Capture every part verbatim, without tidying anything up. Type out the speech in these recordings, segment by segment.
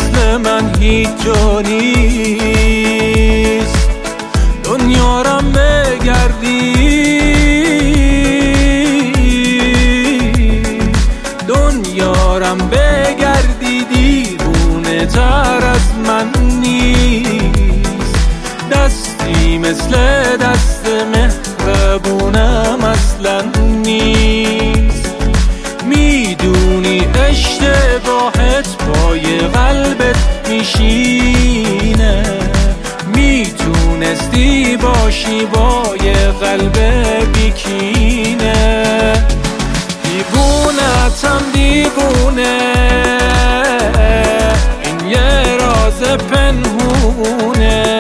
مثل من هیچ جا نیست. دنیارم بگردی، دنیارم بگردی دیوونه تر از من نیست. دستی مثل دست مهربونم اصلا نیست. میدونی اشتباهت پای قلبت میشینه، میتونستی باشی با یه قلب بیکینه. دیوونتم دیوونه، این یه راز پنهونه.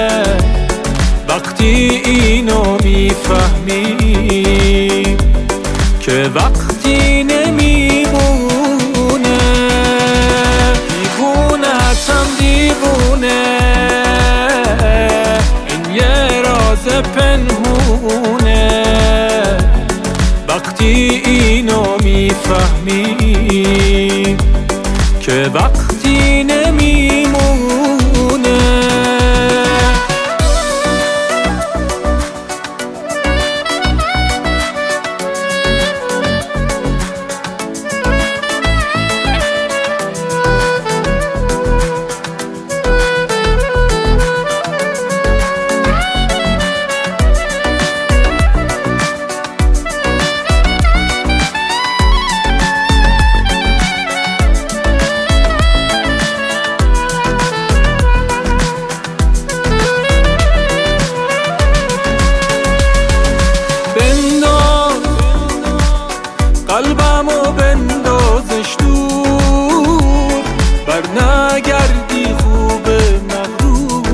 وقتی اینو میفهمی که وقتی نمیمونه. دیوونتم دیوونه، این یه راز پنهونه. وقتی اینو میفهمی که وقتی نمیمونه. قلبمو بندازش دور، بر نگردی خوب مغرور.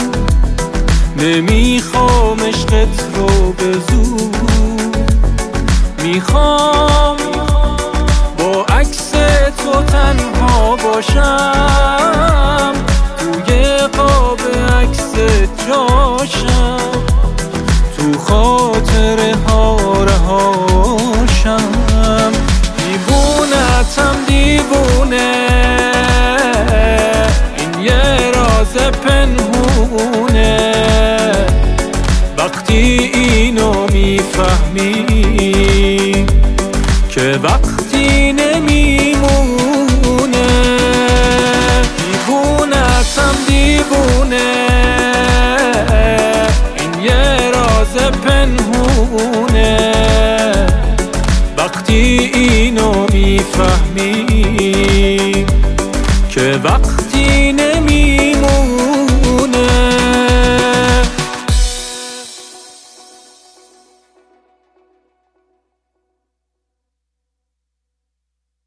نمیخوام عشقت رو به زور، میخوام با عکس تو تنها باشم. توی قاب عکس جاشم، تو خاطره ها رهاشم. دیوونتم دیوونه، این یه راز پنهونه. وقتی اینو میفهمی که وقتی نمیمونه. دیوونتم دیوونه، این یه راز پنهونه. وقتی اینو میفهمی که وقت